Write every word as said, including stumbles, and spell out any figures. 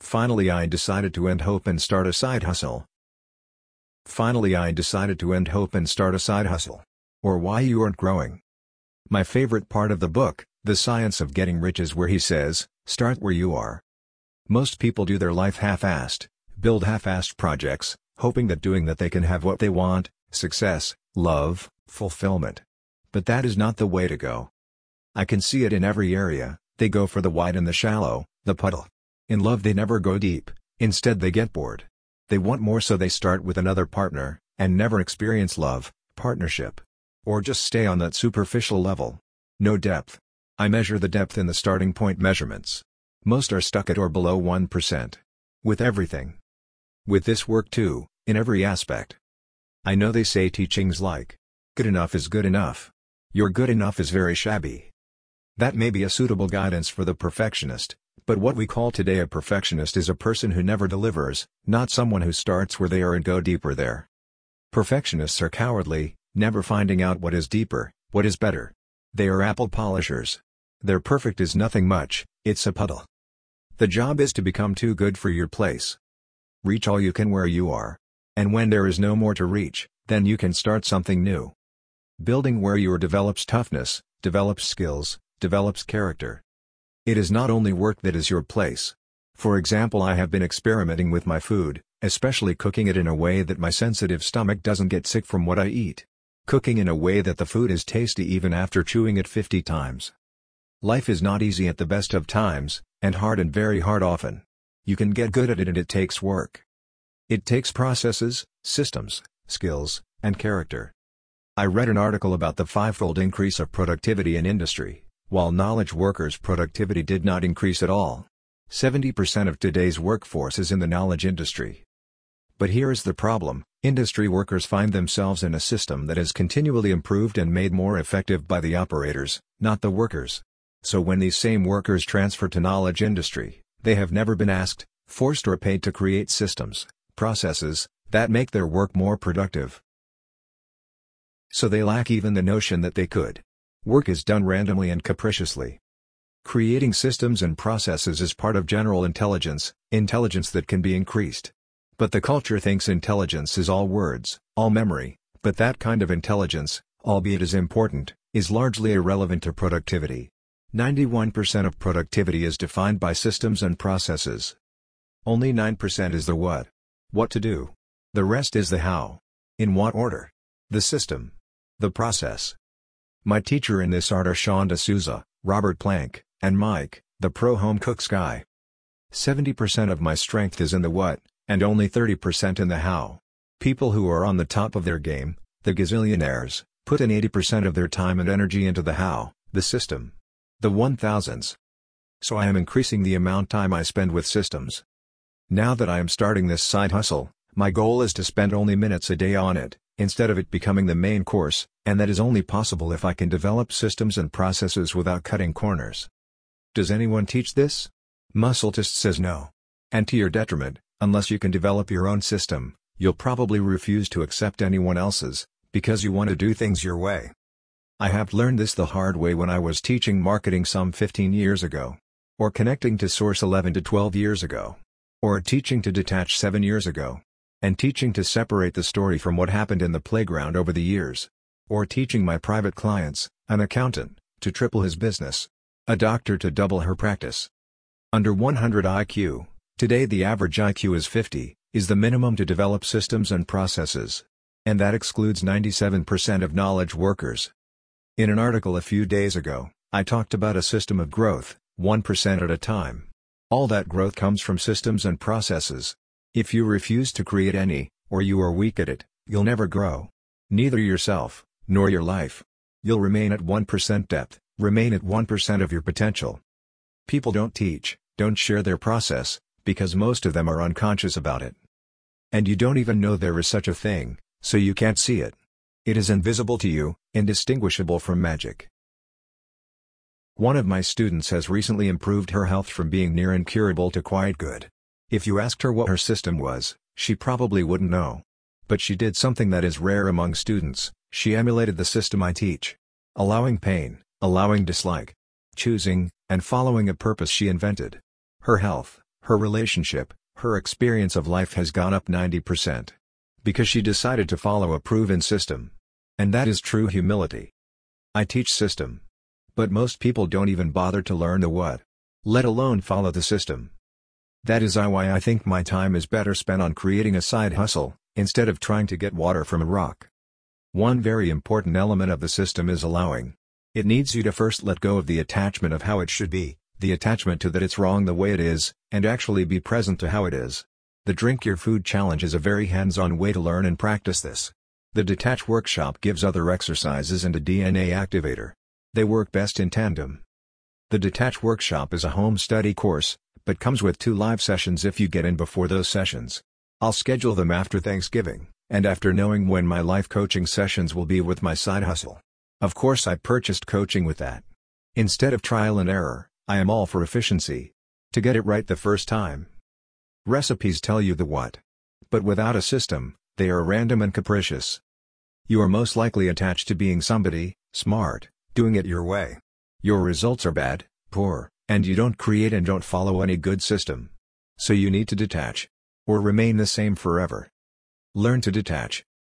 Finally I decided to end hope and start a side hustle. Finally I decided to end hope and start a side hustle. Or why you aren't growing. My favorite part of the book, The Science of Getting Rich, is where he says, start where you are. Most people do their life half-assed, build half-assed projects, hoping that doing that they can have what they want, success, love, fulfillment. But that is not the way to go. I can see it in every area. They go for the wide and the shallow, the puddle. In love they never go deep, instead they get bored. They want more, so they start with another partner, and never experience love, partnership. Or just stay on that superficial level. No depth. I measure the depth in the starting point measurements. Most are stuck at or below one percent. With everything. With this work too, in every aspect. I know they say teachings like, good enough is good enough. Your good enough is very shabby. That may be a suitable guidance for the perfectionist, but what we call today a perfectionist is a person who never delivers, not someone who starts where they are and go deeper there. Perfectionists are cowardly, never finding out what is deeper, what is better. They are apple polishers. Their perfect is nothing much, it's a puddle. The job is to become too good for your place. Reach all you can where you are. And when there is no more to reach, then you can start something new. Building where you are develops toughness, develops skills, develops character. It is not only work that is your place. For example, I have been experimenting with my food, especially cooking it in a way that my sensitive stomach doesn't get sick from what I eat. Cooking in a way that the food is tasty even after chewing it fifty times. Life is not easy at the best of times, and hard and very hard often. You can get good at it, and it takes work. It takes processes, systems, skills, and character. I read an article about the fivefold increase of productivity in industry. While knowledge workers' productivity did not increase at all. seventy percent of today's workforce is in the knowledge industry. But here is the problem, industry workers find themselves in a system that is continually improved and made more effective by the operators, not the workers. So when these same workers transfer to knowledge industry, they have never been asked, forced or paid to create systems, processes, that make their work more productive. So they lack even the notion that they could. Work is done randomly and capriciously. Creating systems and processes is part of general intelligence, intelligence that can be increased. But the culture thinks intelligence is all words, all memory, but that kind of intelligence, albeit as important, is largely irrelevant to productivity. ninety-one percent of productivity is defined by systems and processes. Only nine percent is the what. What to do. The rest is the how. In what order. The system. The process. My teacher in this art are Sean D'Souza, Robert Plank, and Mike, the pro home cooks guy. seventy percent of my strength is in the what, and only thirty percent in the how. People who are on the top of their game, the gazillionaires, put in eighty percent of their time and energy into the how, the system. The one thousands. So I am increasing the amount time I spend with systems. Now that I am starting this side hustle, my goal is to spend only minutes a day on it, instead of it becoming the main course, and that is only possible if I can develop systems and processes without cutting corners. Does anyone teach this? Muscletist says no. And to your detriment, unless you can develop your own system, you'll probably refuse to accept anyone else's, because you want to do things your way. I have learned this the hard way when I was teaching marketing some fifteen years ago. Or connecting to source eleven to twelve years ago. Or teaching to detach seven years ago. And teaching to separate the story from what happened in the playground over the years. Or teaching my private clients, an accountant, to triple his business. A doctor to double her practice. Under one hundred I Q, today the average I Q is fifty, is the minimum to develop systems and processes. And that excludes ninety-seven percent of knowledge workers. In an article a few days ago, I talked about a system of growth, one percent at a time. All that growth comes from systems and processes. If you refuse to create any, or you are weak at it, you'll never grow. Neither yourself, nor your life. You'll remain at one percent depth, remain at one percent of your potential. People don't teach, don't share their process, because most of them are unconscious about it. And you don't even know there is such a thing, so you can't see it. It is invisible to you, indistinguishable from magic. One of my students has recently improved her health from being near incurable to quite good. If you asked her what her system was, she probably wouldn't know. But she did something that is rare among students, she emulated the system I teach. Allowing pain, allowing dislike, choosing, and following a purpose she invented. Her health, Her relationship, her experience of life has gone up ninety percent. Because she decided to follow a proven system. And that is true humility. I teach system. But most people don't even bother to learn the what, let alone follow the system. That is why I think my time is better spent on creating a side hustle, instead of trying to get water from a rock. One very important element of the system is allowing. It needs you to first let go of the attachment of how it should be, the attachment to that it's wrong the way it is, and actually be present to how it is. The Drink Your Food Challenge is a very hands-on way to learn and practice this. The Detach Workshop gives other exercises and a D N A activator. They work best in tandem. The Detach Workshop is a home study course, but comes with two live sessions if you get in before those sessions. I'll schedule them after Thanksgiving, and after knowing when my life coaching sessions will be with my side hustle. Of course I purchased coaching with that. Instead of trial and error, I am all for efficiency. To get it right the first time. Recipes tell you the what. But without a system, they are random and capricious. You are most likely attached to being somebody, smart, doing it your way. Your results are bad, poor, and you don't create and don't follow any good system. So you need to detach. Or remain the same forever. Learn to detach.